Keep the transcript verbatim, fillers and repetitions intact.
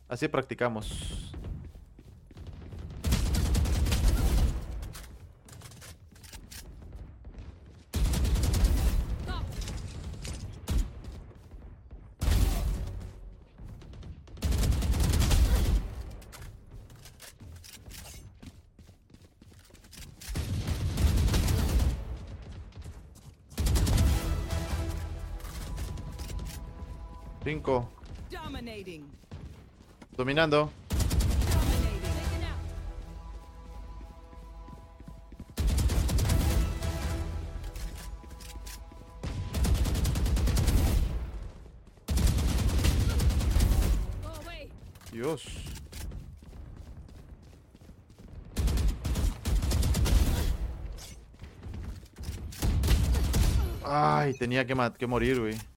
Así practicamos. Cinco. Dominating. Dominando. Dominating. Go away. Dios. Ay, tenía que, ma- que morir, güey.